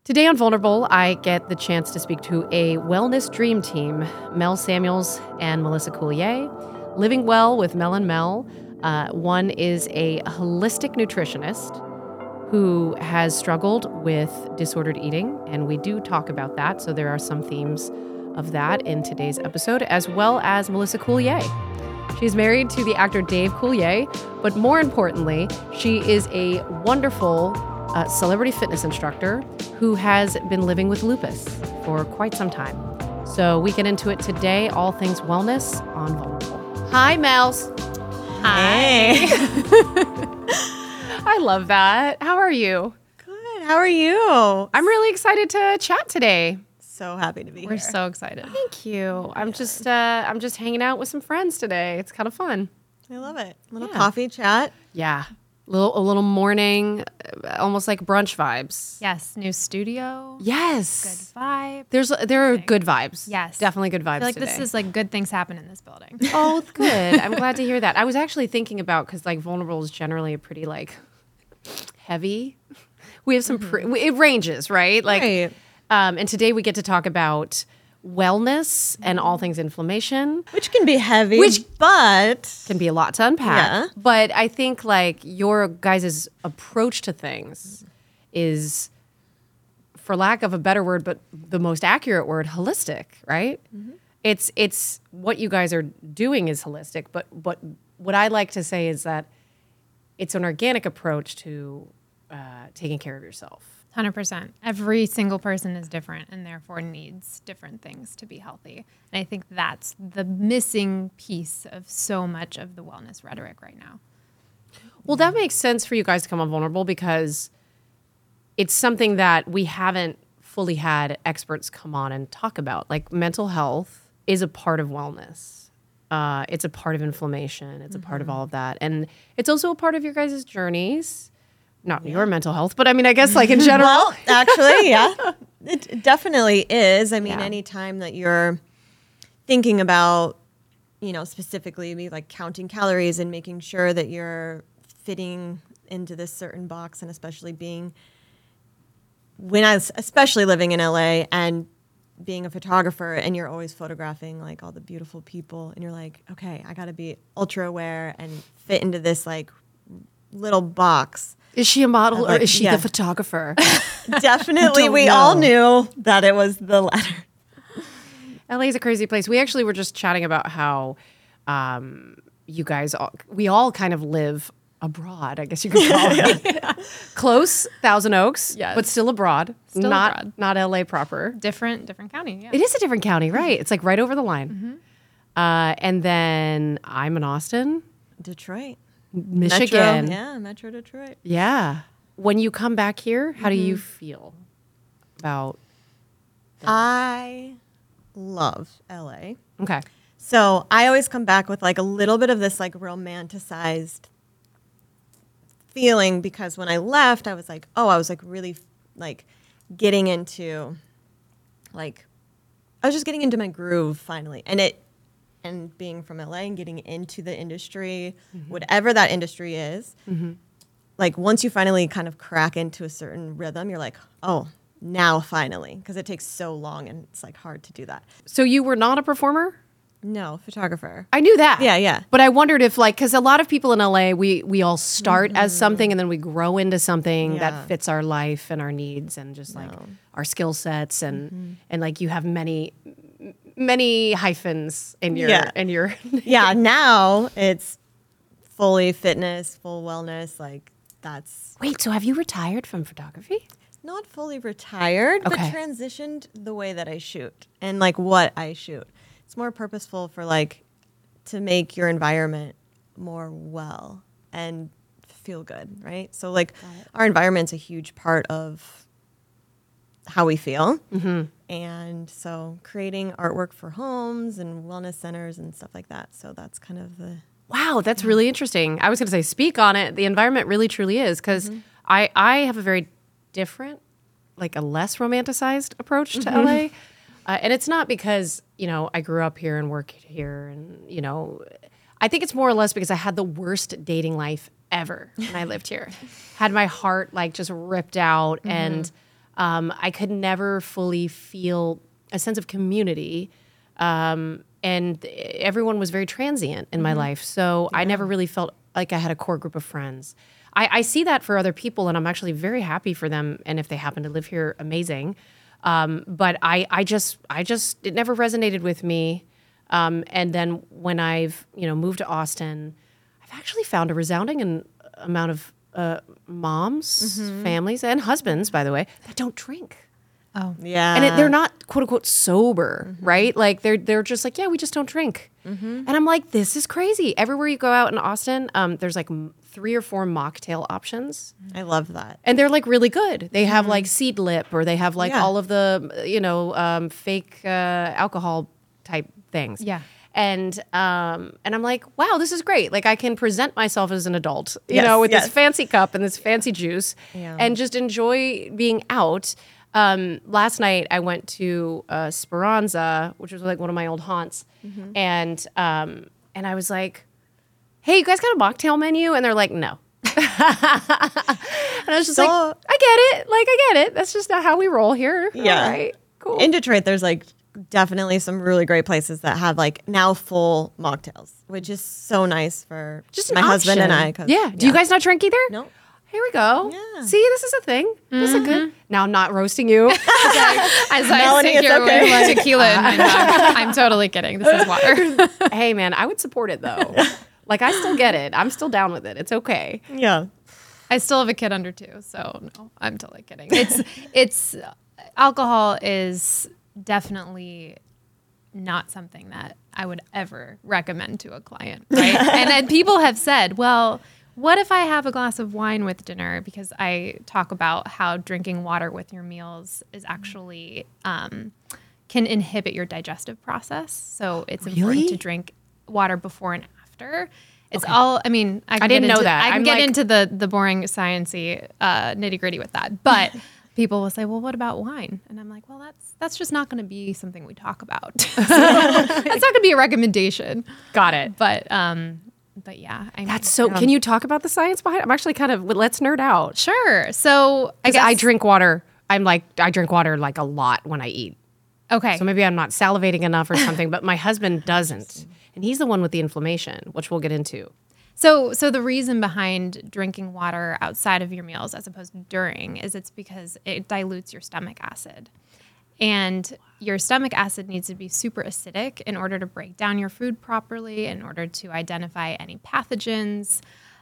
Today on Vulnerable, I get the chance to speak to a wellness dream team, Mel Samuels and Melissa Coulier. Living Well with Mel and Mel. One is a holistic nutritionist who has struggled with disordered eating, and we do talk about that. So there are some themes of that in today's episode, as well as Melissa Coulier. She's married to the actor Dave Coulier, but more importantly, she is a wonderful celebrity fitness instructor who has been living with lupus for quite some time. So we get into it today, all things wellness on Vulnerable. Hi, Mels. Hi. I love that. How are you? Good. How are you? I'm really excited to chat today. So happy to be here. We're so excited. Thank you. I'm just hanging out with some friends today. It's kind of fun. I love it. A little coffee chat. Yeah. A little morning, almost like brunch vibes. Yes, new studio. Yes. Good vibe. There are good vibes. Yes. Definitely good vibes I feel like today. this is like good things happen in this building. Oh, good. I'm glad to hear that. I was actually thinking about, because like Vulnerable is generally a pretty like heavy. We have some, it ranges, right? Like, Right. And today we get to talk about wellness and all things inflammation. Which can be heavy, but Can be a lot to unpack. Yeah. But I think like your guys' approach to things is, for lack of a better word, but the most accurate word, holistic, right? Mm-hmm. It's what you guys are doing is holistic, but what I like to say is that it's an organic approach to taking care of yourself. 100%. Every single person is different and therefore needs different things to be healthy. And I think that's the missing piece of so much of the wellness rhetoric right now. Well, that makes sense for you guys to come on Vulnerable because it's something that we haven't fully had experts come on and talk about. Like mental health is a part of wellness. It's a part of inflammation. It's a part of all of that. And it's also a part of your guys' journeys. Not your mental health, but I mean, I guess like in general. well, actually, yeah, it definitely is. I mean, Yeah. anytime that you're thinking about, specifically maybe like counting calories and making sure that you're fitting into this certain box, and especially especially living in LA and being a photographer, and you're always photographing like all the beautiful people, and you're like, okay, I got to be ultra aware and fit into this like little box. Is she a model or like, is she yeah. the photographer? Definitely, Don't we know. all knew that it was the latter. LA is a crazy place. We actually were just chatting about how you guys, we all kind of live abroad, I guess you could call it. Close, Thousand Oaks, Yes. but still abroad. Still abroad. Not LA proper. Different county, yeah. It is a different county, right? It's like right over the line. And then I'm in Austin, Detroit. Michigan. Metro Detroit. Yeah. When you come back here, how do you feel about? I love LA. Okay. So I always come back with like a little bit of this like romanticized feeling, because when I left, I was like, I was like really like getting into like, I was just getting into my groove finally. And being from LA and getting into the industry, whatever that industry is, like once you finally kind of crack into a certain rhythm, you're like, oh, now finally, because it takes so long and it's like hard to do that. So you were not a performer? No, photographer. I knew that. Yeah. But I wondered if like, because a lot of people in LA, we all start as something and then we grow into something Yeah. that fits our life and our needs and just like our skill sets and like you have many hyphens in your Yeah, now it's fully fitness, full wellness. Like that's Wait, so have you retired from photography? not fully retired, but Okay. transitioned the way that I shoot and like what I shoot. It's more purposeful for like to make your environment more well and feel good, right? So like our environment's a huge part of how we feel. And so creating artwork for homes and wellness centers and stuff like that. So that's kind of the... Wow, that's really interesting. I was going to say, speak on it. The environment really truly is, because I have a very different, like a less romanticized approach to LA. And it's not because, I grew up here and work here and, I think it's more or less because I had the worst dating life ever when I lived here. Had my heart like just ripped out and I could never fully feel a sense of community. And everyone was very transient in my life. So I never really felt like I had a core group of friends. I see that for other people, and I'm actually very happy for them. And if they happen to live here, amazing. But I just, it never resonated with me. And then when I've, moved to Austin, I've actually found a resounding amount of moms, families, and husbands, by the way, that don't drink. Oh, Yeah. And they're not quote unquote sober, right? Like they're just like, yeah, we just don't drink. And I'm like, this is crazy. Everywhere you go out in Austin, there's like 3 or 4 mocktail options. I love that. And they're like really good. They have like seed lip, or they have like Yeah. all of the, fake alcohol type things. Yeah. And I'm like, wow, this is great. Like I can present myself as an adult, Yes, with yes. this fancy cup and this fancy juice, Yeah. and just enjoy being out. Last night I went to Speranza, which was like one of my old haunts, and I was like, "Hey, you guys got a mocktail menu?" And they're like, "No." And I was just like, So- "I get it. Like I get it. That's just not how we roll here." Yeah. All right. Cool. In Detroit, there's like definitely some really great places that have like now full mocktails, which is so nice for just an my husband and option. I. Yeah. Do you guys not drink either? No. Here we go. Yeah. See, this is a thing. This is good. Now I'm not roasting you. As I Melanie, sit it's here okay. with tequila in my mug, I'm totally kidding. This is water. Hey, man, I would support it though. Like I still get it. I'm still down with it. It's okay. Yeah. I still have a kid under 2, so no, I'm totally kidding. It's alcohol is definitely not something that I would ever recommend to a client, right? And then people have said, well, what if I have a glass of wine with dinner? Because I talk about how drinking water with your meals is actually can inhibit your digestive process. So it's important Really? to drink water before and after. It's all. I mean, I can didn't get know into, that. I can I'm get like- into the boring sciencey nitty gritty with that, but. People will say, "Well, what about wine?" And I'm like, "Well, that's just not going to be something we talk about. So, that's not going to be a recommendation." Got it. But yeah, I mean, That's so. Can you talk about the science behind it? I'm actually kind of. Let's nerd out. sure. So I Because guess I drink water. I drink water like a lot when I eat. Okay. So maybe I'm not salivating enough or something. But my husband doesn't, and he's the one with the inflammation, which we'll get into. So the reason behind drinking water outside of your meals as opposed to during is it's because it dilutes your stomach acid. And your stomach acid needs to be super acidic in order to break down your food properly, in order to identify any pathogens.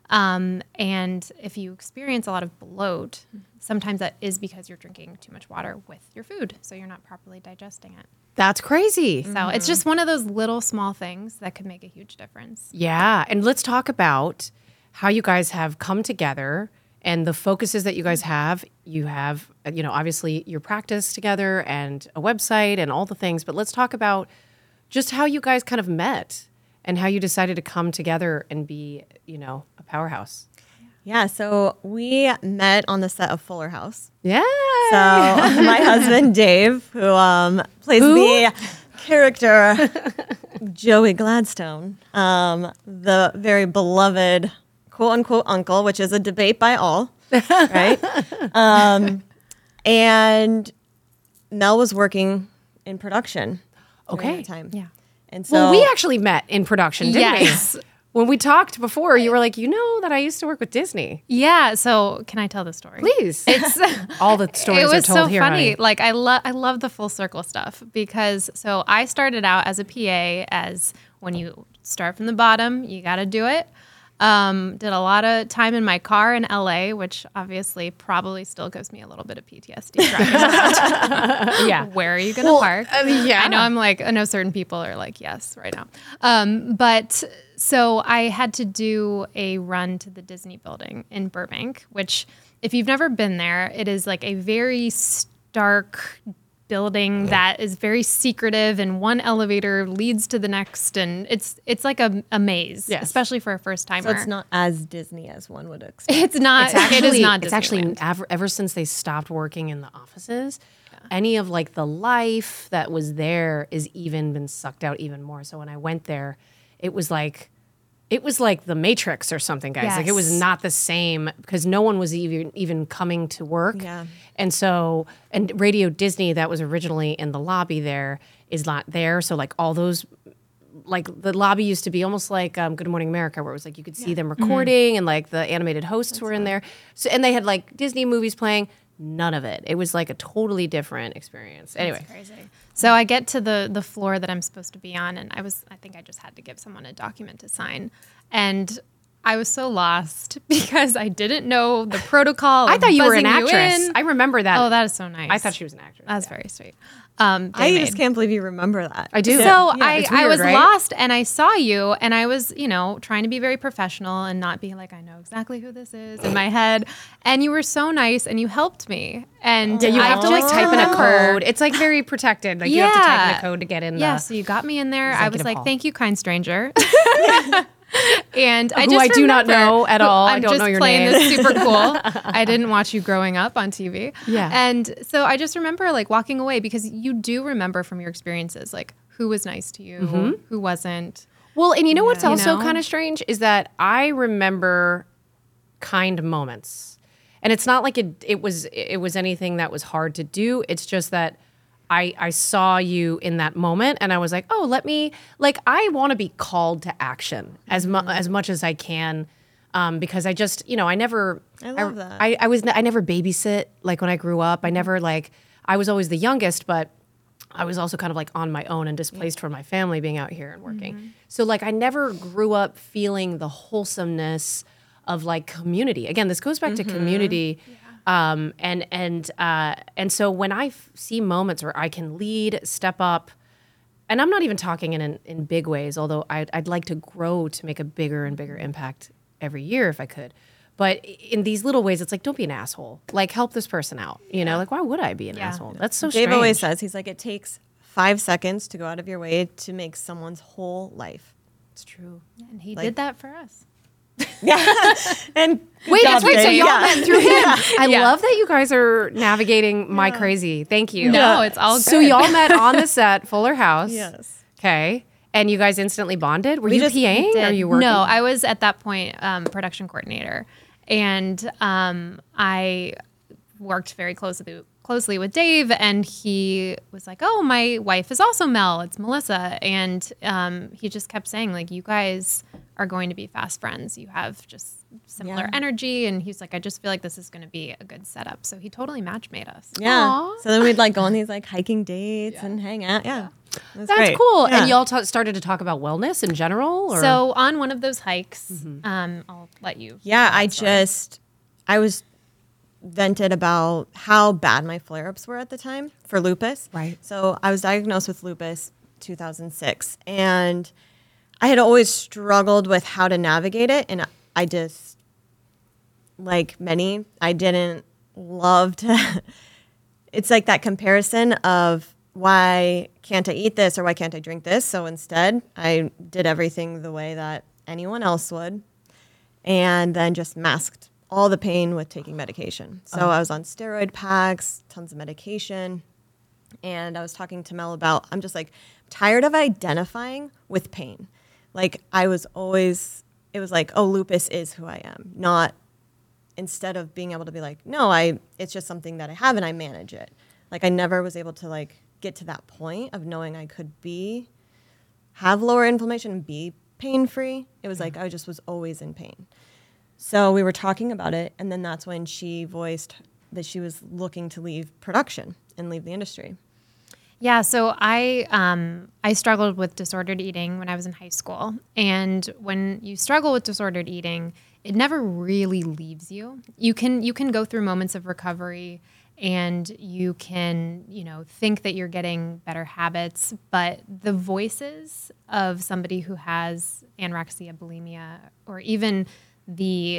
And if you experience a lot of bloat, sometimes that is because you're drinking too much water with your food, so you're not properly digesting it. That's crazy. So it's just one of those little small things that could make a huge difference. Yeah. And let's talk about how you guys have come together and the focuses that you guys have. You have, obviously your practice together and a website and all the things. But let's talk about just how you guys kind of met and how you decided to come together and be, a powerhouse. Yeah. So we met on the set of Fuller House. Yeah. So my husband Dave, who plays the character Joey Gladstone, the very beloved quote unquote uncle, which is a debate by all, right? And Mel was working in production. during Okay. that time. Yeah. And so Well, we actually met in production, didn't Yes. we? When we talked before, you were like, that I used to work with Disney. Yeah. So can I tell the story? Please. It's All the stories it was are told so here. funny. honey. Like I love the full circle stuff because so I started out as a PA as when you start from the bottom, you got to do it. Did a lot of time in my car in LA, which obviously probably still gives me a little bit of PTSD driving around. Yeah. Where are you going to park? yeah. I know certain people are like, yes, right now. But so I had to do a run to the Disney building in Burbank, which if you've never been there, it is like a very stark building that is very secretive and one elevator leads to the next. And it's like a maze, Yes. especially for a first timer. so it's not as Disney as one would expect. It's not, it is not It's actually Disneyland. ever since they stopped working in the offices, any of like the life that was there is even been sucked out even more. So when I went there, it was like it was like the Matrix or something, guys. Like it was Yes. not the same because no one was even coming to work. Yeah. And so, and Radio Disney that was originally in the lobby there is not there. So like all those, like the lobby used to be almost like Good Morning America, where it was like you could see them recording and like the animated hosts were in there. So and they had like Disney movies playing. None of it. It was like a totally different experience. Anyway, Crazy. So I get to the floor that I'm supposed to be on, and I think I just had to give someone a document to sign, and I was so lost because I didn't know the protocol. I of thought you were an buzzing you actress. in. I remember that. Oh, that is so nice. I thought she was an actress. That's very sweet. I They just made- can't believe you remember that. I do. So Yeah, it's I weird, was right? lost, and I saw you, and I was, trying to be very professional and not be like, I know exactly who this is in my head. And you were so nice, and you helped me. And Yeah, you I have to like just type in a remember- code. It's like very protected. Like you have to type in a code to get in. Yeah, so you got me in there. I was executive like, hall. "Thank you, kind stranger." And I Who just I do not remember- know at all. I I'm don't just know your playing name. this super cool. I didn't watch you growing up on TV. Yeah. And so I just remember like walking away because you do remember from your experiences like who was nice to you, Mm-hmm. who wasn't. Well, and you know what's You also know? kind of strange is that I remember kind moments, and it's not like it was anything that was hard to do. It's just that I saw you in that moment, and I was like, oh, I want to be called to action as much as I can. Because I just, I never, I love that. I never babysit like when I grew up. I never I was always the youngest, but I was also kind of like on my own and displaced from my family being out here and working. So like I never grew up feeling the wholesomeness of like community. Again, this goes back to community. And so when I see moments where I can lead, step up, and I'm not even talking in big ways, although I'd like to grow to make a bigger and bigger impact every year if I could. But in these little ways, it's like, don't be an asshole. Like, help this person out. Like, why would I be an Yeah. asshole? That's so Dave strange. always says, he's like, it takes 5 seconds to go out of your way to make someone's whole life. It's true. And he Like- did that for us. And Wait, that's right. So y'all met through him. I Yeah. love that you guys are navigating my crazy. Thank you. No, it's all good. So y'all met on the set, Fuller House. Yes. Okay. And you guys instantly bonded? Were We you just PAing or did. you working? No, I was at that point production coordinator, and I worked very closely with Dave, and he was like, "Oh, my wife is also Mel. It's Melissa," and he just kept saying like, "You guys are going to be fast friends. You have just similar Yeah. energy," and he's like, "I just feel like this is going to be a good setup." So he totally match made us. Yeah. Aw. So then we'd like go on these like hiking dates and hang out. Yeah. It was That's great. cool. Yeah. And y'all started to talk about wellness in general? Or? So on one of those hikes, Mm-hmm. I'll let you. Yeah, tell that story. I was vented about how bad my flare-ups were at the time for lupus. Right. So I was diagnosed with lupus 2006, and I had always struggled with how to navigate it, and I just, like many, I didn't love to. It's like that comparison of why can't I eat this or why can't I drink this? So instead, I did everything the way that anyone else would, and then just masked all the pain with taking medication. So I was on steroid packs, tons of medication, and I was talking to Mel about, I'm just like tired of identifying with pain. Like I was always, it was like, oh, lupus is who I am, not instead of being able to be like, no, it's just something that I have and I manage it. Like I never was able to like get to that point of knowing I could have lower inflammation and be pain-free. It was like I just was always in pain. So we were talking about it, and then that's when she voiced that she was looking to leave production and leave the industry. Yeah, so I struggled with disordered eating when I was in high school, and when you struggle with disordered eating, it never really leaves you. You can go through moments of recovery, and you can think that you're getting better habits, but the voices of somebody who has anorexia, bulimia, or even the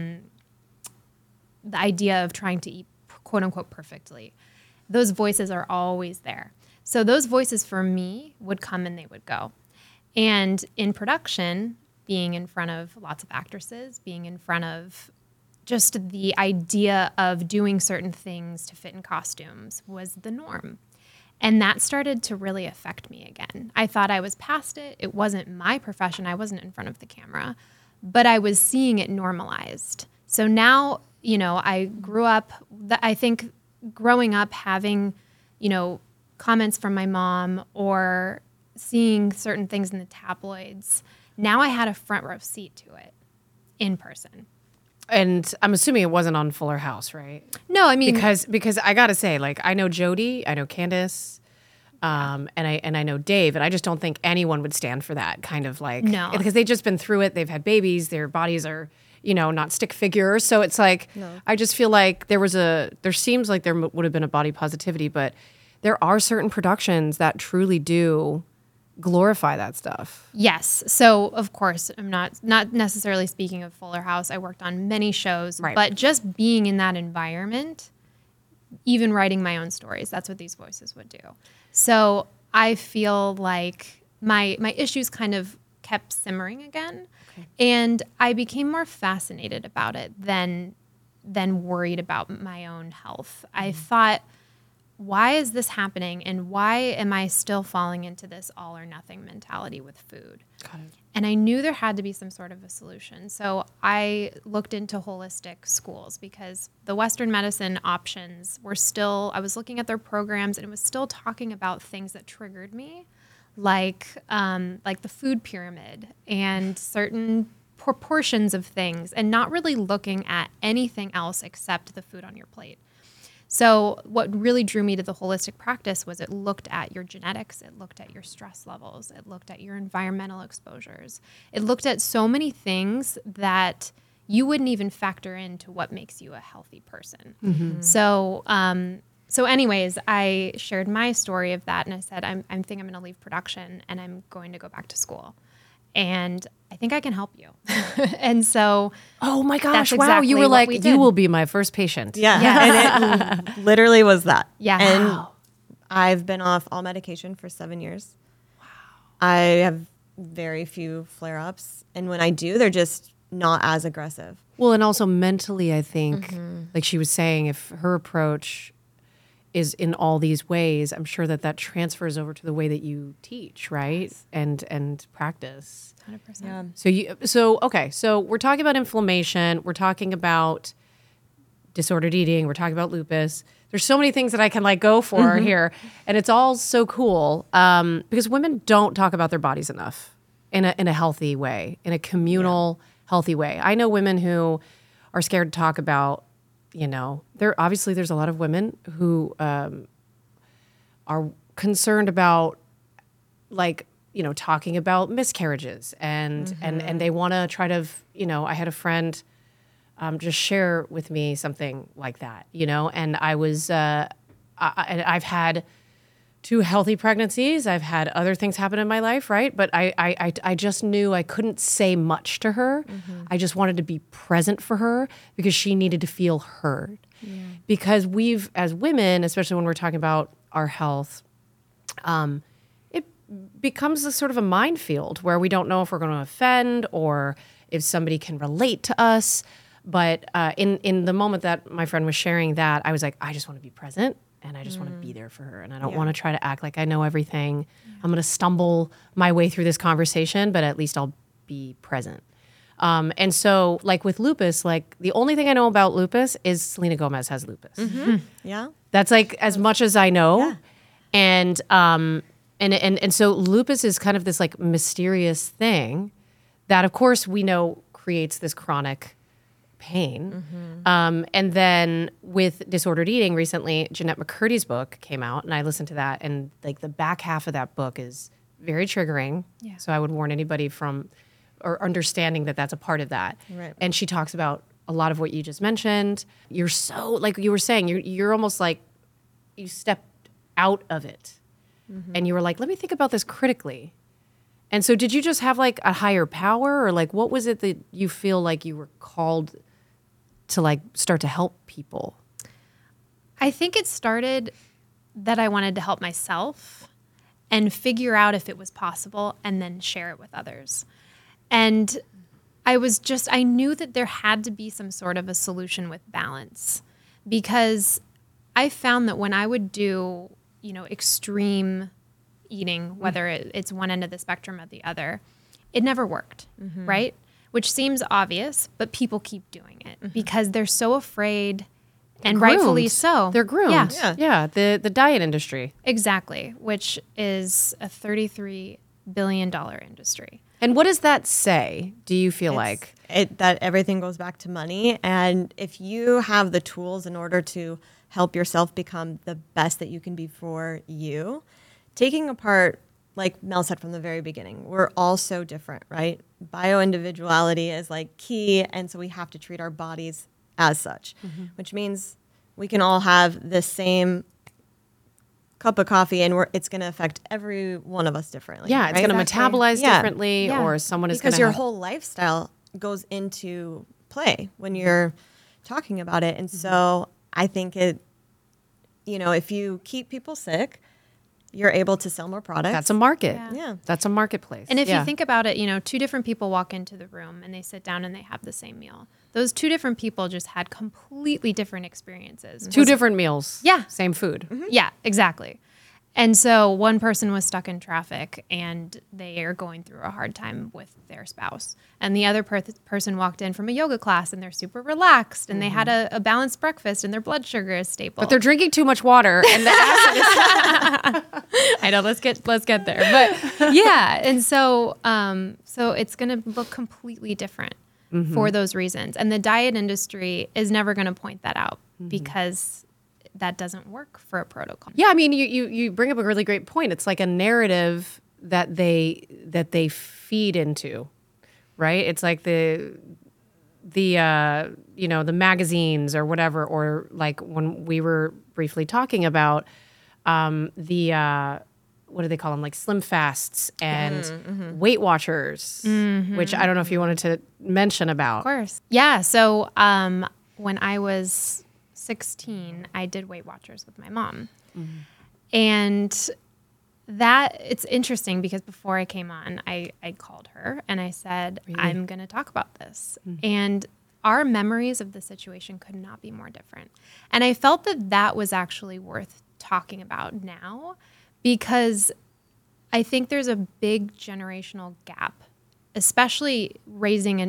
idea of trying to eat quote unquote perfectly, those voices are always there. So those voices for me would come and they would go. And in production, being in front of lots of actresses, being in front of just the idea of doing certain things to fit in costumes was the norm. And that started to really affect me again. I thought I was past it. It wasn't my profession. I wasn't in front of the camera, but I was seeing it normalized. So now, I grew up, I think growing up having, comments from my mom or seeing certain things in the tabloids, now I had a front row seat to it in person. And I'm assuming it wasn't on Fuller House, right? No, I mean, because I gotta say, like, I know Jody, I know Candace, and I know Dave, and I just don't think anyone would stand for that kind of like, No. because they've just been through it. They've had babies, their bodies are, not stick figures. So it's like, I just feel like there seems like there would have been a body positivity, but there are certain productions that truly do glorify that stuff. yes. So of course, I'm not necessarily speaking of Fuller House. I worked on many shows, Right. but just being in that environment, even writing my own stories, that's what these voices would do. So I feel like my issues kind of kept simmering again, and I became more fascinated about it than worried about my own health. I thought, why is this happening, and why am I still falling into this all or nothing mentality with food? Got it. And I knew there had to be some sort of a solution. So I looked into holistic schools because the Western medicine options were still, I was looking at their programs and it was still talking about things that triggered me, like the food pyramid and certain proportions of things, and not really looking at anything else except the food on your plate. So what really drew me to the holistic practice was it looked at your genetics, it looked at your stress levels, it looked at your environmental exposures. It looked at so many things that you wouldn't even factor into what makes you a healthy person. Mm-hmm. So anyways, I shared my story of that, and I said, I think I'm going to leave production and I'm going to go back to school. And I think I can help you. And so, Oh my gosh! That's Wow, exactly you were what like, we you did. will be my first patient. Yeah. And it literally was that. Yeah. And Wow. I've been off all medication for 7 years. Wow. I have very few flare ups. And when I do, they're just not as aggressive. Well, and also mentally, I think, like she was saying, if her approach is in all these ways, I'm sure that transfers over to the way that you teach, right? And practice. 100%. Yeah. So we're talking about inflammation. We're talking about disordered eating. We're talking about lupus. There's so many things that I can like go for here, and it's all so cool because women don't talk about their bodies enough in a healthy way, in a communal, healthy way. I know women who are scared to talk about, there's a lot of women who are concerned about talking about miscarriages and they want to try to, I had a friend just share with me something like that, and I was, I've had 2 healthy pregnancies. I've had other things happen in my life, right? But I just knew I couldn't say much to her. I just wanted to be present for her because she needed to feel heard. Yeah. Because we've, as women, especially when we're talking about our health, it becomes a sort of a minefield where we don't know if we're going to offend or if somebody can relate to us. But in the moment that my friend was sharing that, I was like, I just want to be present. And I just want to be there for her. And I don't want to try to act like I know everything. I'm going to stumble my way through this conversation, but at least I'll be present. And so, like with lupus, like the only thing I know about lupus is Selena Gomez has lupus. Yeah. That's like as much as I know. Yeah. And so lupus is kind of this like mysterious thing that, of course, we know creates this chronic pain. And then with disordered eating recently, Jeanette McCurdy's book came out and I listened to that, and like the back half of that book is very triggering. Yeah. So I would warn anybody from or understanding that that's a part of that. Right. And she talks about a lot of what you just mentioned. You're so, like you were saying, you're almost like you stepped out of it and you were like, let me think about this critically. And so did you just have like a higher power, or like what was it that you feel like you were called to like start to help people? I think it started that I wanted to help myself and figure out if it was possible and then share it with others. And I knew that there had to be some sort of a solution with balance, because I found that when I would do, extreme eating, whether it's one end of the spectrum or the other, it never worked, right? Which seems obvious, but people keep doing it because they're so afraid, and rightfully Groomed. so. They're groomed. Yeah, Yeah. The diet industry. exactly, which is a $33 billion industry. And what does that say? Do you feel like? That everything goes back to money. And if you have the tools in order to help yourself become the best that you can be for you, taking apart, like Mel said from the very beginning, we're all so different, right? Bio-individuality is like key. And so we have to treat our bodies as such, which means we can all have the same cup of coffee and it's going to affect every one of us differently. Yeah, it's right? going to metabolize Yeah. differently, Yeah. or someone is going Because to your whole lifestyle goes into play when you're talking about it. And so I think if you keep people sick, you're able to sell more products. That's a market. Yeah. That's a marketplace. And if Yeah. you think about it, two different people walk into the room and they sit down and they have the same meal. Those two different people just had completely different experiences. two different meals, Yeah. same food. Yeah, exactly. And so one person was stuck in traffic and they are going through a hard time with their spouse. And the other person walked in from a yoga class and they're super relaxed and they had a balanced breakfast and their blood sugar is stable. But they're drinking too much water, and the acid is I know, let's get there. But yeah, and so it's going to look completely different for those reasons. And the diet industry is never going to point that out because that doesn't work for a protocol. Yeah, I mean, you bring up a really great point. It's like a narrative that they feed into, right? It's like the magazines or whatever, or like when we were briefly talking about what do they call them, like Slim Fasts and Weight Watchers, which I don't know if you wanted to mention about. Of course. Yeah. So when I was 16, I did Weight Watchers with my mom. And that it's interesting because before I came on, I called her and I said, I'm going to talk about this. And our memories of the situation could not be more different. And I felt that was actually worth talking about now because I think there's a big generational gap, especially raising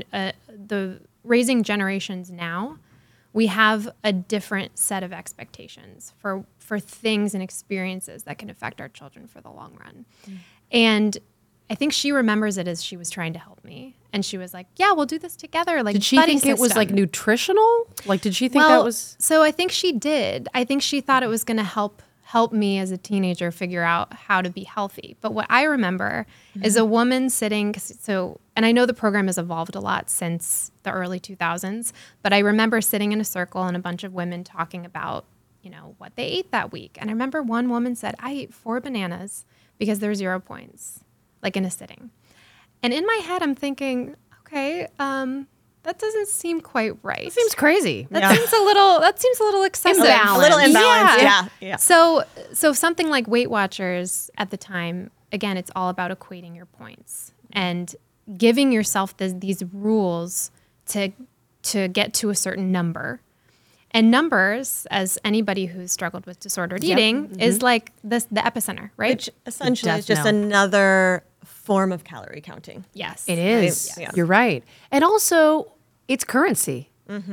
generations now. We have a different set of expectations for things and experiences that can affect our children for the long run. And I think she remembers it as she was trying to help me. And she was like, yeah, we'll do this together. Like, Did she buddy think it was system. like nutritional? Like, did she think that was? So I think she did. I think she thought it was going to help me as a teenager figure out how to be healthy. But what I remember is a woman sitting, and I know the program has evolved a lot since the early 2000s, but I remember sitting in a circle and a bunch of women talking about, what they ate that week. And I remember one woman said, I ate 4 bananas because they're 0 points, like in a sitting. And in my head, I'm thinking, okay, that doesn't seem quite right. It seems crazy. That seems a little excessive. A little imbalanced. Yeah. So something like Weight Watchers at the time, again, it's all about equating your points and giving yourself these rules to get to a certain number. And numbers, as anybody who's struggled with disordered eating, is like the epicenter, right? Which essentially Death is just knell. another form of calorie counting. Yes. It is. Right? Yeah. You're right. And also, it's currency.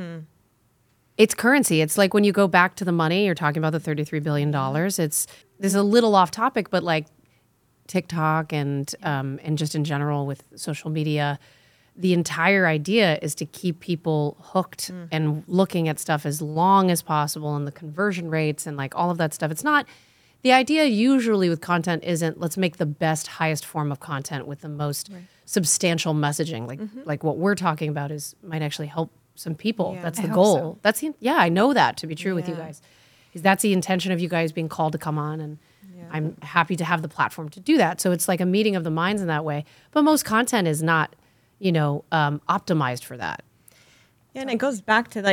It's currency. It's like when you go back to the money, you're talking about the $33 billion. This is a little off topic, but like TikTok and just in general with social media, the entire idea is to keep people hooked and looking at stuff as long as possible, and the conversion rates and like all of that stuff. It's not, the idea usually with content isn't let's make the best, highest form of content with the most substantial messaging. Like what we're talking about might actually help some people. Yeah. That's I the hope goal. so. I know that to be true with you Yeah. guys. That's the intention of you guys being called to come on, and I'm happy to have the platform to do that. So it's like a meeting of the minds in that way. But most content is not, optimized for that. Yeah, and it goes back to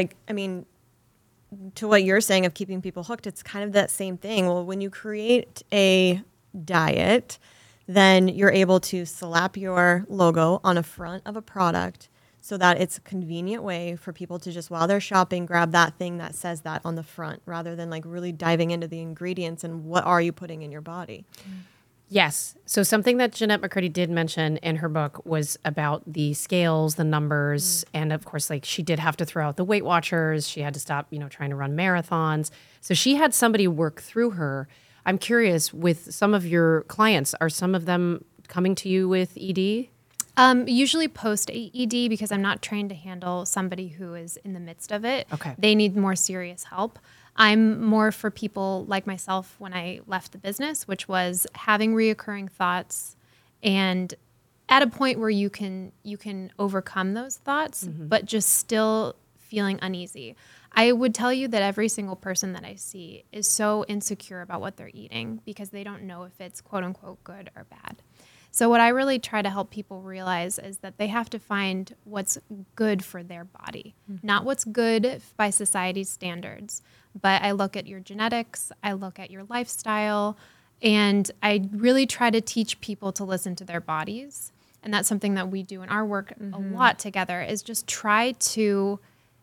to what you're saying of keeping people hooked. It's kind of that same thing. Well, when you create a diet, then you're able to slap your logo on a front of a product so that it's a convenient way for people to just, while they're shopping, grab that thing that says that on the front, rather than like really diving into the ingredients and what are you putting in your body. Yes. So something that Jeanette McCurdy did mention in her book was about the scales, the numbers, and of course, like she did have to throw out the Weight Watchers. She had to stop, trying to run marathons. So she had somebody work through her. I'm curious, with some of your clients, are some of them coming to you with ED? Usually post ED, because I'm not trained to handle somebody who is in the midst of it. Okay. They need more serious help. I'm more for people like myself when I left the business, which was having reoccurring thoughts and at a point where you can overcome those thoughts, but just still feeling uneasy. I would tell you that every single person that I see is so insecure about what they're eating because they don't know if it's quote unquote good or bad. So what I really try to help people realize is that they have to find what's good for their body, not what's good by society's standards. But I look at your genetics, I look at your lifestyle, and I really try to teach people to listen to their bodies. And that's something that we do in our work a lot together, is just try to,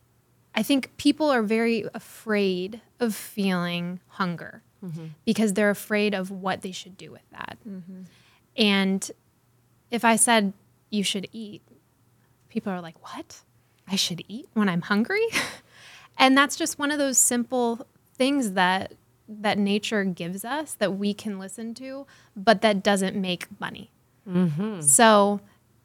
I think people are very afraid of feeling hunger because they're afraid of what they should do with that. And if I said you should eat, people are like, what? I should eat when I'm hungry? And that's just one of those simple things that nature gives us that we can listen to, but that doesn't make money. So,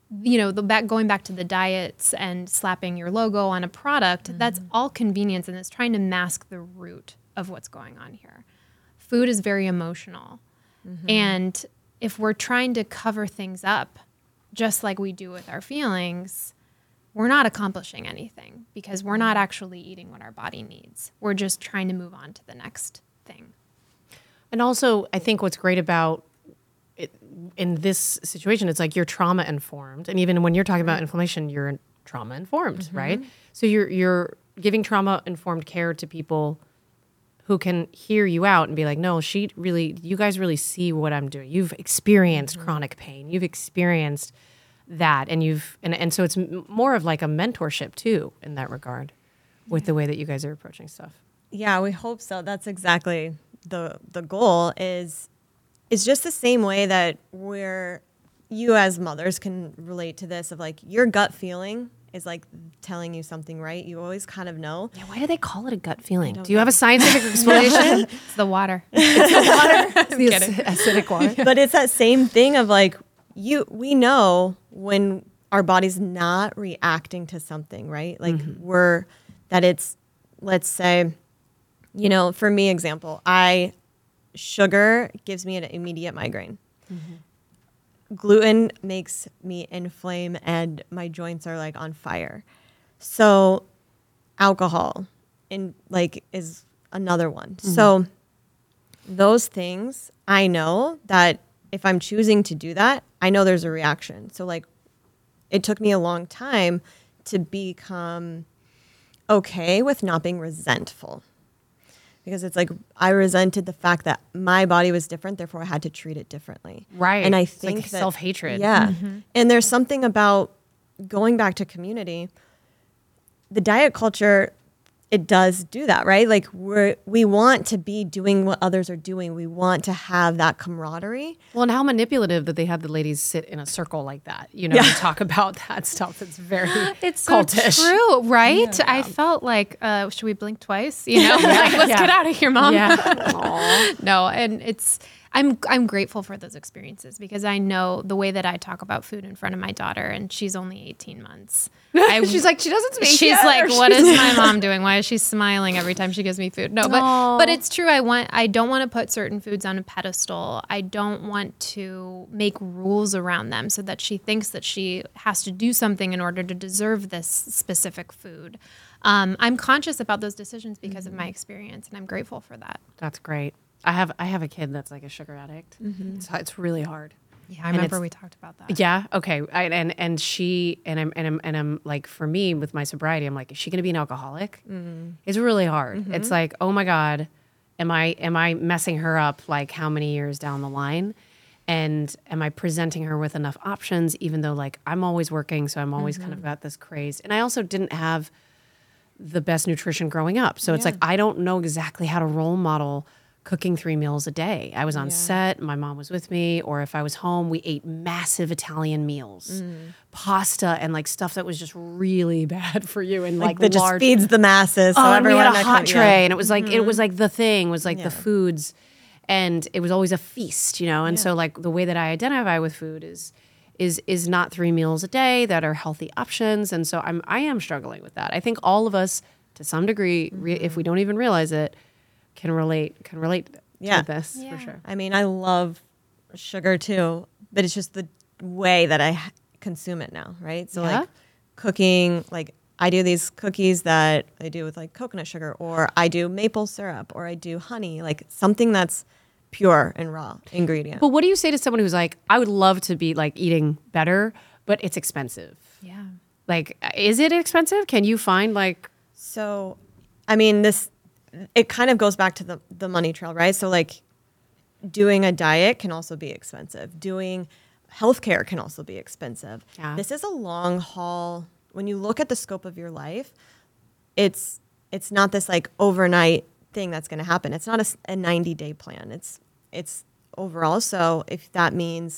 going back to the diets and slapping your logo on a product, that's all convenience, and it's trying to mask the root of what's going on here. Food is very emotional. And if we're trying to cover things up, just like we do with our feelings, we're not accomplishing anything because we're not actually eating what our body needs. We're just trying to move on to the next thing. And also, I think what's great about it, in this situation, it's like you're trauma informed. And even when you're talking about inflammation, you're trauma informed, right? So you're giving trauma informed care to people who can hear you out and be like, no, you guys really see what I'm doing. You've experienced chronic pain. You've experienced that. And so it's more of like a mentorship too, in that regard, with the way that you guys are approaching stuff. Yeah, we hope so. That's exactly the goal is just the same way that you as mothers can relate to this, of like your gut feeling is like telling you something, right? You always kind of know. Yeah, why do they call it a gut feeling? Do you have a scientific explanation? It's the water. It's the acidic water. But it's that same thing of like, we know when our body's not reacting to something, right? Like let's say, for me, example, sugar gives me an immediate migraine. Gluten makes me inflame and my joints are like on fire. So alcohol is another one. So those things, I know that if I'm choosing to do that, I know there's a reaction. So like it took me a long time to become okay with not being resentful. Because it's like I resented the fact that my body was different, therefore I had to treat it differently. Right. And I It's think like self-hatred. Yeah. And there's something about going back to community, the diet culture, it does do that, right? Like we want to be doing what others are doing. We want to have that camaraderie. Well, and how manipulative that they have the ladies sit in a circle like that, and talk about that stuff. That's very It's so cultish. true, right? Yeah. I felt like, should we blink twice? Let's get out of here, Mom. Yeah. No, and I'm grateful for those experiences because I know the way that I talk about food in front of my daughter, and she's only 18 months. She's like, she doesn't speak She's yet, like, what is my mom doing? Why is she smiling every time she gives me food? No, but it's true. I don't want to put certain foods on a pedestal. I don't want to make rules around them so that she thinks that she has to do something in order to deserve this specific food. I'm conscious about those decisions because of my experience, and I'm grateful for that. That's great. I have a kid that's like a sugar addict. It's really hard. Yeah, I remember we talked about that. Yeah. Okay. I'm like, for me with my sobriety, I'm like, is she going to be an alcoholic? It's really hard. It's like, oh my God, am I messing her up? Like how many years down the line? And am I presenting her with enough options, even though like I'm always working, so I'm always kind of got this craze. And I also didn't have the best nutrition growing up. So it's like I don't know exactly how to role model cooking 3 meals a day. I was on set, my mom was with me, or if I was home, we ate massive Italian meals, pasta and like stuff that was just really bad for you and like that just large feeds the masses. So and we everyone had a that hot comes- tray, and it was like it was like the thing was like Yeah. the foods, and it was always a feast, you know. And so like the way that I identify with food is not 3 meals a day that are healthy options, and so I am struggling with that. I think all of us, to some degree, if we don't even realize it, can relate Yeah. to this Yeah. for sure. I mean, I love sugar too, but it's just the way that I consume it now, right? So Yeah? like cooking, like I do these cookies that I do with like coconut sugar, or I do maple syrup, or I do honey, like something that's pure and raw ingredient. But what do you say to someone who's like, I would love to be like eating better, but it's expensive? Yeah. Like, is it expensive? Can you find like So, I mean, it kind of goes back to the money trail, right? So like doing a diet can also be expensive. Doing healthcare can also be expensive. Yeah. This is a long haul. When you look at the scope of your life, it's not this like overnight thing that's going to happen. It's not a 90-day plan. It's overall. So if that means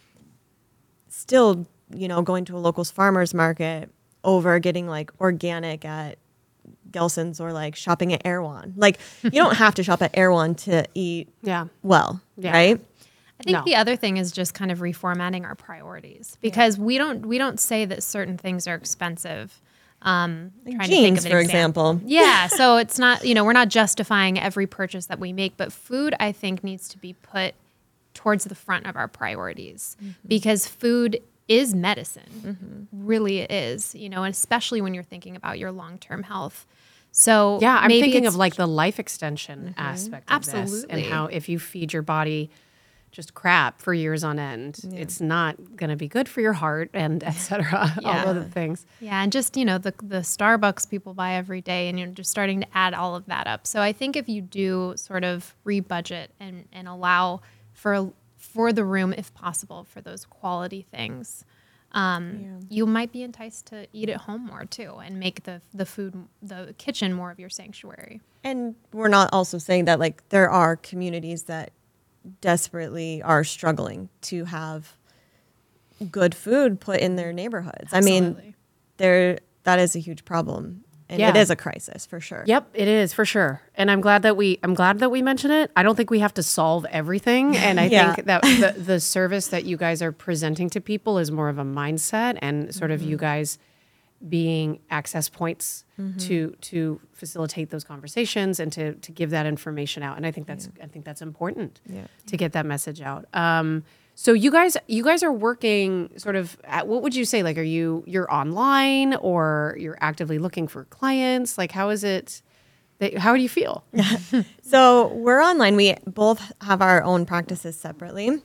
still, going to a local farmer's market over getting like organic at Gelson's or like shopping at Erewhon. Like you don't have to shop at Erewhon to eat well, Yeah. right? I think No. the other thing is just kind of reformatting our priorities, because we don't say that certain things are expensive. Trying to think Jeans, of an for example. Yeah, so it's not, we're not justifying every purchase that we make, but food, I think, needs to be put towards the front of our priorities, because food is medicine. Really it is, and especially when you're thinking about your long-term health. So Yeah, I'm maybe thinking it's- of like the life extension aspect of this, and Absolutely. how if you feed your body just crap for years on end, it's not going to be good for your heart and et cetera, all Yeah. other things. Yeah, and just, the Starbucks people buy every day, and you're just starting to add all of that up. So I think if you do sort of rebudget and allow for the room, if possible, for those quality things, you might be enticed to eat at home more too, and make the kitchen more of your sanctuary. And we're not also saying that like there are communities that desperately are struggling to have good food put in their neighborhoods. I mean, that is a huge problem, and Yeah. it is a crisis for sure. Yep, it is for sure. And I'm glad that we mention it. I don't think we have to solve everything. And I Yeah. think that the service that you guys are presenting to people is more of a mindset, and sort of you guys being access points to facilitate those conversations and to give that information out. And I think that's important to get that message out. So you guys are working sort of at, what would you say? Like, you're online, or you're actively looking for clients? Like, how is it? How do you feel? So we're online. We both have our own practices separately.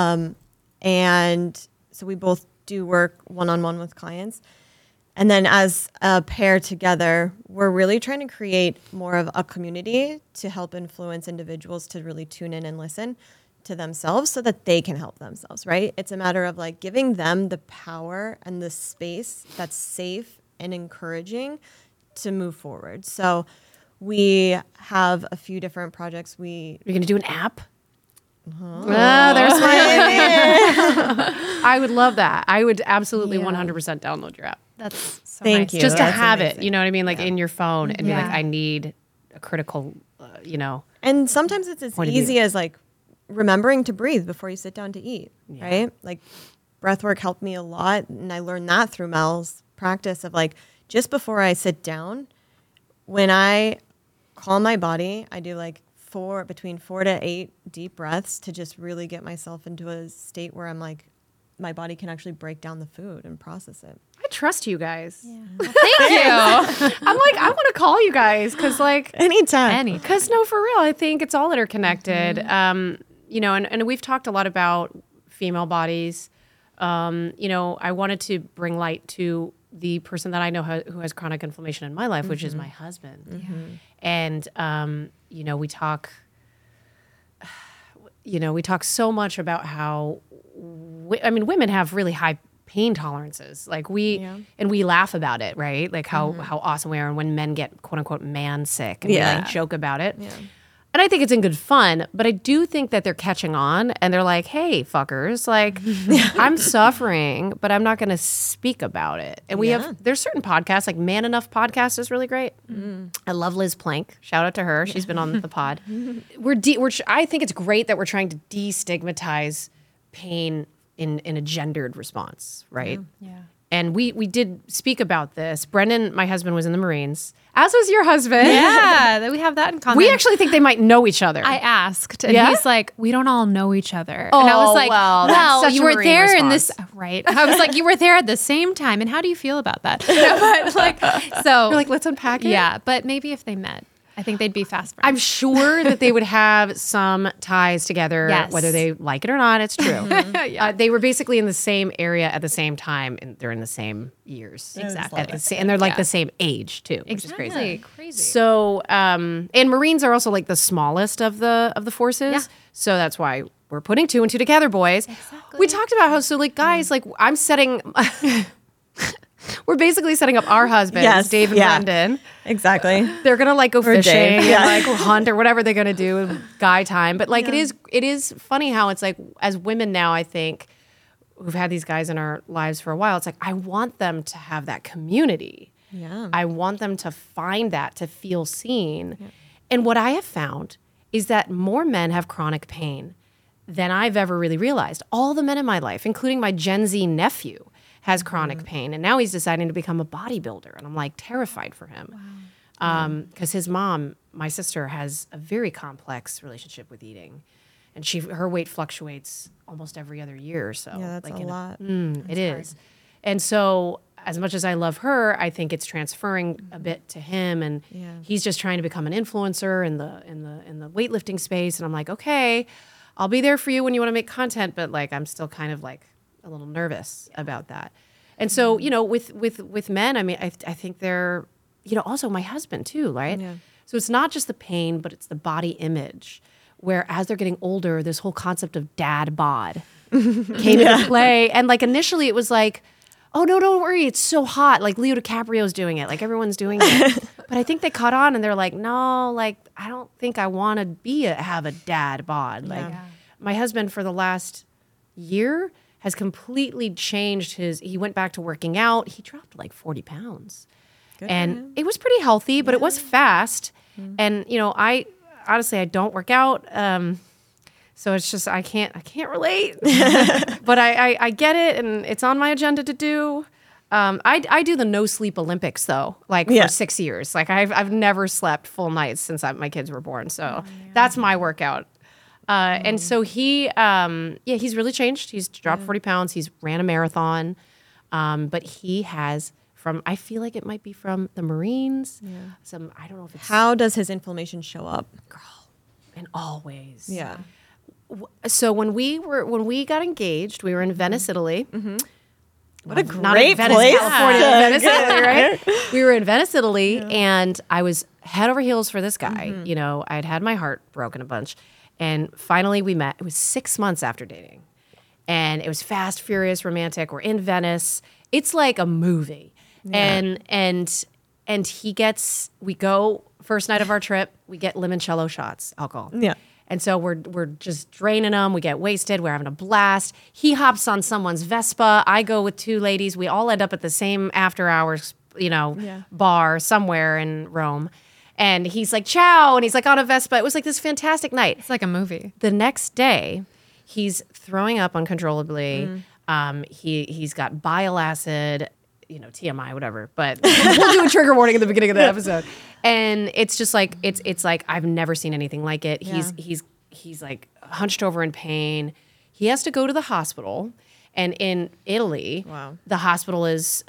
And so we both do work one-on-one with clients. And then as a pair together, we're really trying to create more of a community to help influence individuals to really tune in and listen to themselves so that they can help themselves, right? It's a matter of like giving them the power and the space that's safe and encouraging to move forward. So we have a few different projects. You're going to do an app? There's my I would love that. I would absolutely 100% download your app. That's so Thank nice. you. Just to That's have it, amazing. you know what I mean? Like in your phone, and be like, Yeah. I need a critical, And sometimes it's as Point of view. easy as like remembering to breathe before you sit down to eat, right? Like breath work helped me a lot. And I learned that through Mel's practice of like, just before I sit down, when I calm my body, I do like between 4 to 8 deep breaths to just really get myself into a state where I'm like, my body can actually break down the food and process it. I trust you guys. Thank you. I'm like, I want to call you guys because like, Anytime. because no, for real, I think it's all interconnected. And we've talked a lot about female bodies. I wanted to bring light to the person that I know who has chronic inflammation in my life, which is my husband. And, we talk, we talk so much about how, women have really high pain tolerances. Like and we laugh about it, right? Like how awesome we are. And when men get quote unquote man sick, and we like joke about it. Yeah. And I think it's in good fun, but I do think that they're catching on and they're like, hey, fuckers, like, I'm suffering, but I'm not going to speak about it. And there's certain podcasts, like Man Enough Podcast is really great. I love Liz Plank. Shout out to her. She's been on the pod. I think it's great that we're trying to destigmatize pain in a gendered response, right? Yeah. And we did speak about this. Brendan, my husband, was in the Marines, as was your husband. Yeah, we have that in common. We actually think they might know each other. I asked, and he's like, we don't all know each other. Oh, and I was like, that's such you a were Marine there in response. this, right? I was like, you were there at the same time, and how do you feel about that? But like, so You're like, let's unpack it. Yeah, but maybe if they met, I think they'd be fast friends. I'm sure that they would have some ties together, Yes. whether they like it or not. It's true. Yeah. They were basically in the same area at the same time, and they're in the same years. Exactly. And they're like Yeah. the same age too, which is crazy. Crazy. So, and Marines are also like the smallest of the forces. Yeah. So that's why we're putting 2 and 2 together, boys. Exactly. We talked about how, so like guys, like I'm setting, we're basically setting up our husbands, Yes. Dave and Yeah. Brendan. Exactly. They're gonna like go fishing Dave. and Yeah. like hunt or whatever they're gonna do, guy time. But like it is funny how it's like as women now, I think, who've had these guys in our lives for a while, it's like I want them to have that community. Yeah. I want them to find that, to feel seen. Yeah. And what I have found is that more men have chronic pain than I've ever really realized. All the men in my life, including my Gen Z nephew, has chronic pain. And now he's deciding to become a bodybuilder. And I'm like terrified for him. Because his mom, my sister, has a very complex relationship with eating. And her weight fluctuates almost every other year or so. Yeah, that's a lot. It is. And so as much as I love her, I think it's transferring a bit to him, and he's just trying to become an influencer in the weightlifting space. And I'm like, okay, I'll be there for you when you want to make content, but like I'm still kind of like a little nervous about that. And so, with men, I mean, I think they're, also my husband too, right? Yeah. So it's not just the pain, but it's the body image, where as they're getting older, this whole concept of dad bod came into play. And like initially it was like, oh no, don't worry, it's so hot. Like Leo DiCaprio's doing it. Like everyone's doing it. But I think they caught on and they're like, no, like I don't think I want to have a dad bod. Like my husband for the last year has completely changed he went back to working out. He dropped like 40 pounds. Good and it was pretty healthy, but it was fast. And I honestly, I don't work out. So it's just, I can't relate, but I get it. And it's on my agenda to do. I do the no sleep Olympics though, like for 6 years. Like I've never slept full nights since my kids were born. So that's my workout. And so he's really changed. He's dropped 40 pounds. He's ran a marathon. But he has I feel like it might be from the Marines. Yeah. I don't know if it's. How does his inflammation show up? Girl, in all ways. Yeah. So when we got engaged, we were in Venice, Italy. Mm-hmm. What a Not great in Venice, place. California, Venice, Italy, right? We were in Venice, Italy, and I was head over heels for this guy. Mm-hmm. I'd had my heart broken a bunch. And finally we met. It was 6 months after dating. And it was fast, furious, romantic. We're in Venice. It's like a movie. Yeah. And we go, first night of our trip, we get limoncello shots, alcohol. Yeah. And so we're just draining them. We get wasted. We're having a blast. He hops on someone's Vespa. I go with 2 ladies. We all end up at the same after hours, bar somewhere in Rome. And he's like, ciao. And he's like on a Vespa. It was like this fantastic night. It's like a movie. The next day, he's throwing up uncontrollably. He's got bile acid, TMI, whatever. But we'll do a trigger warning at the beginning of the episode. And it's just like it's like I've never seen anything like it. Yeah. He's like hunched over in pain. He has to go to the hospital. And in Italy, the hospital is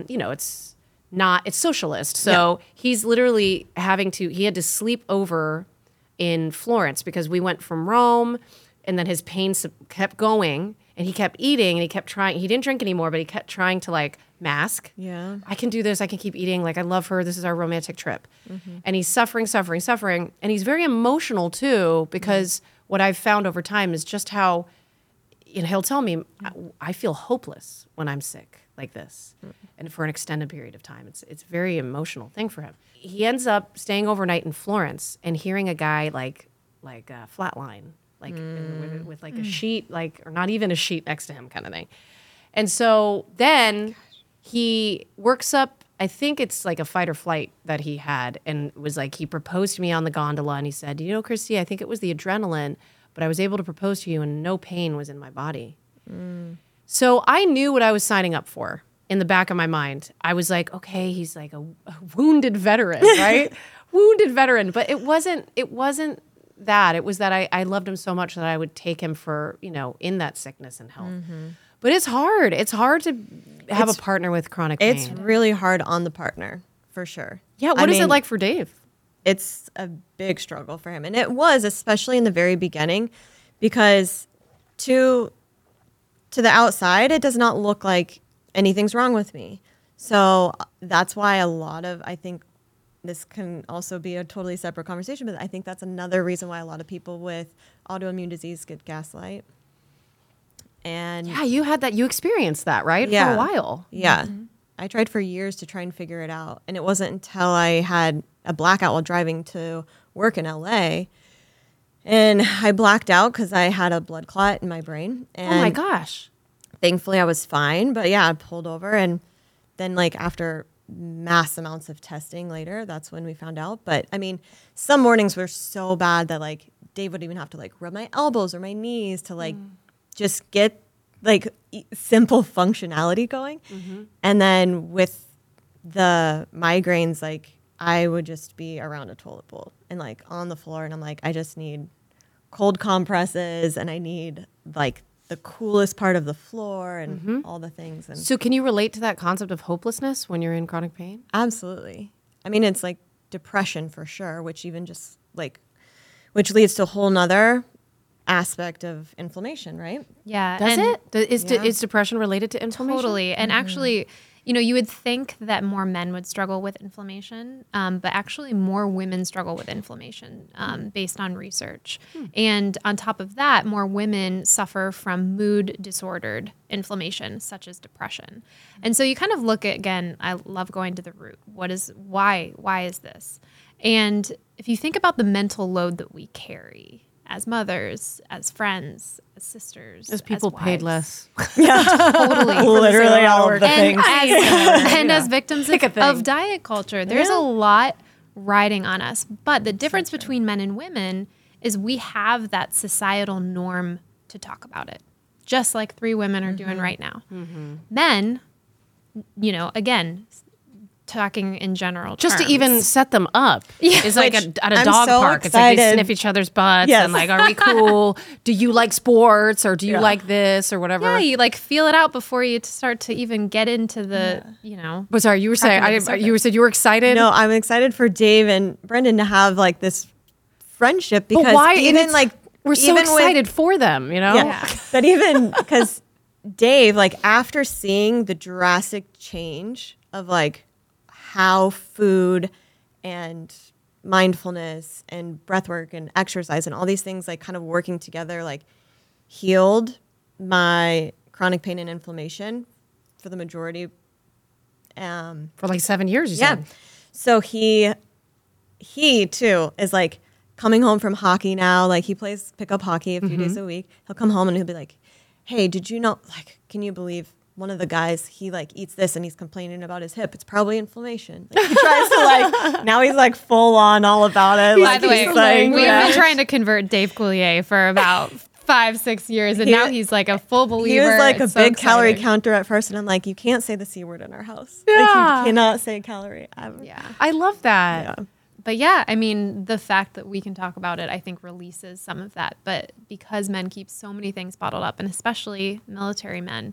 it's socialist. So he's literally he had to sleep over in Florence because we went from Rome and then his pain kept going and he kept eating and he kept trying. He didn't drink anymore, but he kept trying to like mask. Yeah. I can do this. I can keep eating. Like I love her. This is our romantic trip. Mm-hmm. And he's suffering. And he's very emotional too because what I've found over time is just how, he'll tell me, I feel hopeless when I'm sick like this, and for an extended period of time. It's a very emotional thing for him. He ends up staying overnight in Florence and hearing a guy like flatline, like with like a sheet, like, or not even a sheet next to him kind of thing. And so then he works up, I think it's like a fight or flight that he had, and was like, he proposed to me on the gondola, and he said, Christy, I think it was the adrenaline, but I was able to propose to you and no pain was in my body. So I knew what I was signing up for in the back of my mind. I was like, okay, he's like a wounded veteran, right? Wounded veteran. But it wasn't that. It was that I loved him so much that I would take him for, in that sickness and health. But it's hard. It's hard to have a partner with chronic pain. It's really hard on the partner, for sure. Yeah, what is it like for Dave? It's a big struggle for him. And it was, especially in the very beginning, because to the outside, it does not look like anything's wrong with me. So that's why I think this can also be a totally separate conversation, but I think that's another reason why a lot of people with autoimmune disease get gaslight. And yeah, you experienced that, right? Yeah. For a while. Yeah. I tried for years to try and figure it out. And it wasn't until I had a blackout while driving to work in LA. And I blacked out because I had a blood clot in my brain. And Oh my gosh. thankfully I was fine. But yeah, I pulled over. And then like after mass amounts of testing later, that's when we found out. But I mean, some mornings were so bad that like Dave would even have to like rub my elbows or my knees to like just get like simple functionality going. And then with the migraines, like I would just be around a toilet bowl and like on the floor. And I'm like, I just need cold compresses and I need like the coolest part of the floor and all the things. And So can you relate to that concept of hopelessness when you're in chronic pain? absolutely. I mean, it's like depression for sure, which even just like, which leads to a whole nother aspect of inflammation, right? Yeah. Does and it? Yeah. Is depression related to inflammation? Totally. And actually, you would think that more men would struggle with inflammation, but actually more women struggle with inflammation based on research. And on top of that, more women suffer from mood disordered inflammation, such as depression. And so you kind of look at, again, I love going to the root. Why is this? And if you think about the mental load that we carry as mothers, as friends, as sisters, As people paid wives. less. Totally. Literally all of the And things. as victims Pick a of thing. diet culture, there's a lot riding on us. But the difference between men and women is we have that societal norm to talk about it, just like 3 women are doing right now. Men, again, talking in general Just terms. to even set them up. Yeah. It's like Which at a I'm dog so park. It's like they excited. sniff each other's butts Yes. and like, are we cool? Do you like sports or do you Yeah. like this or whatever? Yeah, you like feel it out before you start to even get into the, But sorry, you were saying Cracking the you were excited. No, I'm excited for Dave and Brendan to have like this friendship because but why? And even it's- like we're so even excited for them, you know? Yeah. But even because Dave, like after seeing the drastic change of like how food and mindfulness and breath work and exercise and all these things like kind of working together like healed my chronic pain and inflammation for the majority. For like 7 years, you Yeah. said. So he too is like coming home from hockey now. Like he plays pickup hockey a few days a week. He'll come home and he'll be like, hey, did you know, like, can you believe one of the guys, he like eats this and he's complaining about his hip. It's probably inflammation. Like, he tries to like, now he's like full on all about it. By Like, the way, he's like, we've yeah. been trying to convert Dave Coulier for about 5-6 years, and He- now he's like a full believer. He was like It's a so big calorie exciting. counter at first. And I'm like, you can't say the C word in our house. Yeah. Like, you cannot say calorie ever. Yeah. I love that. Yeah. But yeah, I mean, the fact that we can talk about it, I think releases some of that. But because men keep so many things bottled up, and especially military men,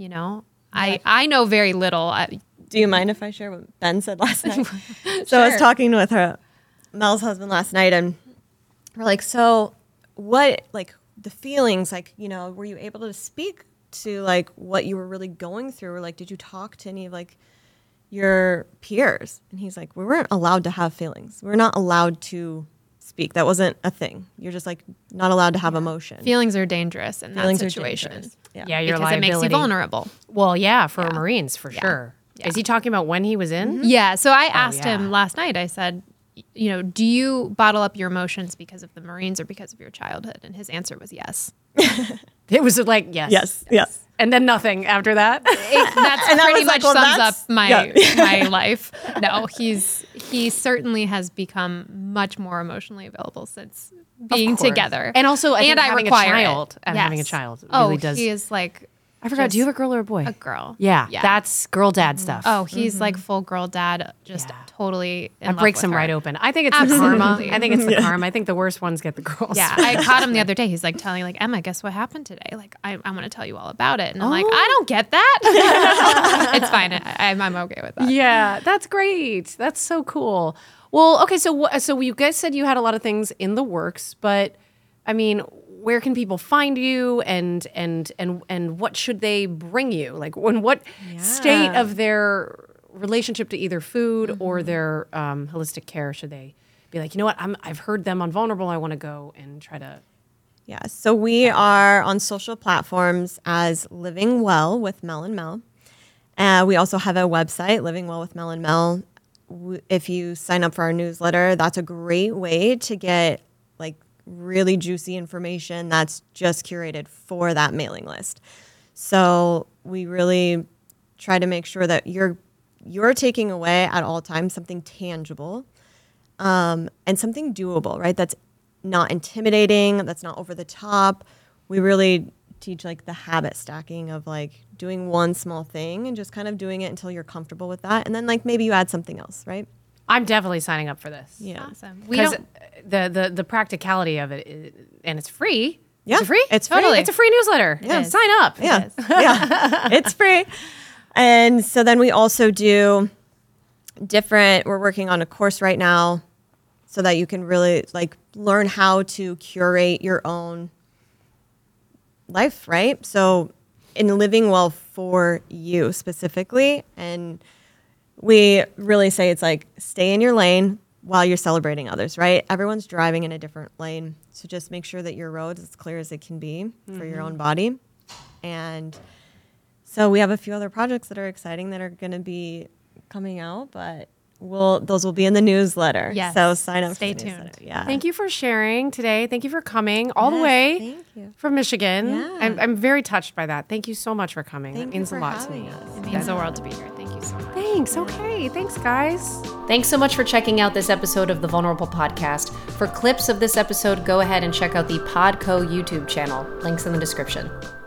I know very little. Do you mind if I share what Ben said last night? So I was talking with Mel's husband last night, and we're like, so what, like the feelings, like, were you able to speak to like what you were really going through? Or like, did you talk to any of like your peers? And he's like, we weren't allowed to have feelings. We're not allowed to speak. That wasn't a thing. You're just like not allowed to have emotion. Feelings are dangerous in Feelings that are situation. dangerous. Yeah, your Because it makes you liability. vulnerable. Well, yeah, for Marines, for Yeah. sure. Yeah. Is he talking about when he was in? Yeah. So I asked yeah. him last night, I said, you know, do you bottle up your emotions because of the Marines or because of your childhood? And his answer was yes. It was like, yes. Yes. And then nothing after that. That's And I pretty was like, much well, sums that's- up my yeah. my life. No, he certainly has become much more emotionally available since being course. together. And also, I think having a require it. child- and having a child Oh, really does- he is like I forgot. Do you have a girl or a boy? a girl? Yeah, that's girl dad stuff. Oh, he's like full girl dad, just Yeah. totally in that love breaks with him her. right open. I think it's the karma. Absolutely. I think it's the karma. I think the worst ones get the girls. Yeah, I caught him the other day. He's like telling like, Emma, guess what happened today? Like, I'm going to tell you all about it. And I'm like, I don't get that. It's fine. I'm okay with that. Yeah, that's great. That's so cool. Well, okay, so you guys said you had a lot of things in the works, but I mean, where can people find you, and what should they bring you? Like, in what state of their relationship to either food or their holistic care should they be like, you know what, I've heard them on Vulnerable. I want to go and try to. Yeah. So we are on social platforms as Living Well with Mel and Mel. We also have a website, Living Well with Mel and Mel. If you sign up for our newsletter, that's a great way to get like really juicy information that's just curated for that mailing list. So we really try to make sure that you're taking away at all times something tangible and something doable, right? That's not intimidating, that's not over the top. We really teach like the habit stacking of like doing one small thing and just kind of doing it until you're comfortable with that. And then like maybe you add something else, right? I'm definitely signing up for this. Yeah. Awesome. We Because don't. the practicality of it, and it's free. Yeah, Is it free? it's Totally. free. It's a free newsletter. Yeah. Sign up. Yeah, yeah, it's free. And so then we also do we're working on a course right now so that you can really like learn how to curate your own life, right? So in living well for you specifically. And we really say it's like stay in your lane while you're celebrating others, right? Everyone's driving in a different lane. So just make sure that your road is as clear as it can be for your own body. And so we have a few other projects that are exciting that are going to be coming out, but those will be in the newsletter. Yes. So sign up Stay for the tuned. newsletter. Yeah. Thank you for sharing today. Thank you for coming all the Yes, way thank you. from Michigan. Yeah. I'm very touched by that. Thank you so much for coming. Thank that you means for a lot to having me. us. It means the world to be here. Thank you so much. Thanks. Okay. Thanks, guys. Thanks so much for checking out this episode of the Vulnerable Podcast. For clips of this episode, go ahead and check out the Podco YouTube channel. Links in the description.